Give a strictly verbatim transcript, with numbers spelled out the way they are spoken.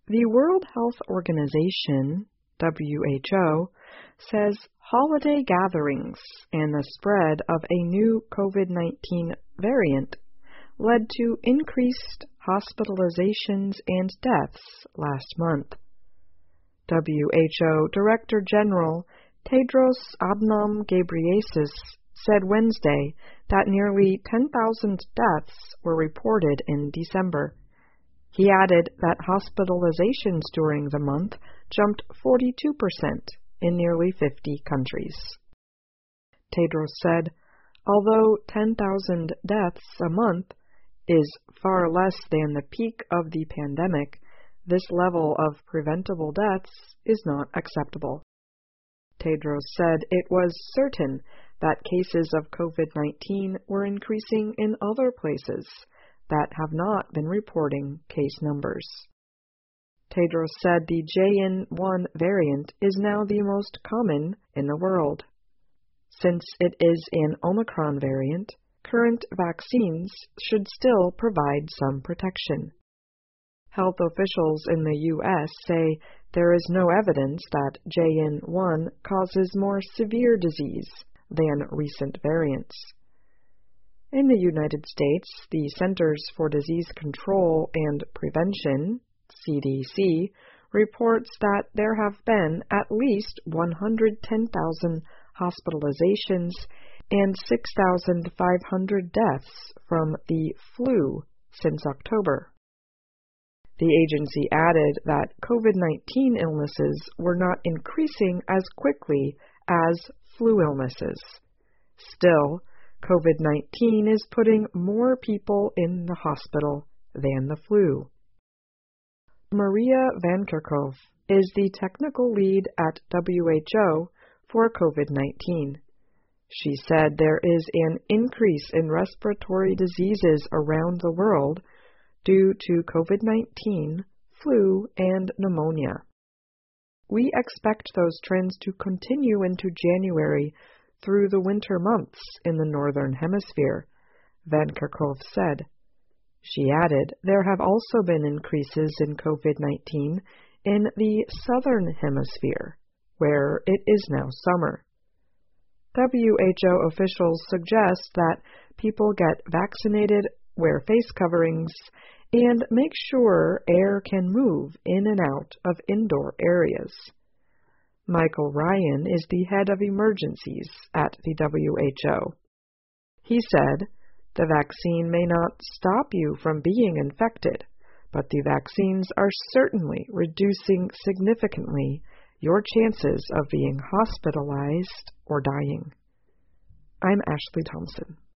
The World Health Organization, W H O, says holiday gatherings and the spread of a new COVID nineteen variant led to increased hospitalizations and deaths last month. W H O Director General Tedros Adhanom Ghebreyesus said Wednesday that nearly ten thousand deaths were reported in December. He added that hospitalizations during the month jumped forty-two percent in nearly fifty countries. Tedros said, although ten thousand deaths a month is far less than the peak of the pandemic, this level of preventable deaths is not acceptable. Tedros said it was certain that cases of COVID nineteen were increasing in other places that have not been reporting case numbers. Tedros said the J N one variant is now the most common in the world. Since it is an Omicron variant, current vaccines should still provide some protection. Health officials in the U S say there is no evidence that J N one causes more severe disease than recent variants. In the United States, the Centers for Disease Control and Prevention, C D C, reports that there have been at least one hundred ten thousand hospitalizations and six thousand five hundred deaths from the flu since October. The agency added that COVID nineteen illnesses were not increasing as quickly as flu illnesses. Still, COVID nineteen is putting more people in the hospital than the flu. Maria Van Kerkhove is the technical lead at W H O for COVID nineteen. She said there is an increase in respiratory diseases around the world due to COVID nineteen, flu, and pneumonia. We expect those trends to continue into January through the winter months in the Northern Hemisphere, Van Kerkhove said. She added there have also been increases in COVID nineteen in the Southern Hemisphere, where it is now summer. W H O officials suggest that people get vaccinated, wear face coverings, and make sure air can move in and out of indoor areas. Michael Ryan is the head of emergencies at the W H O. He said, the vaccine may not stop you from being infected, but the vaccines are certainly reducing significantly your chances of being hospitalized or dying. I'm Ashley Thompson.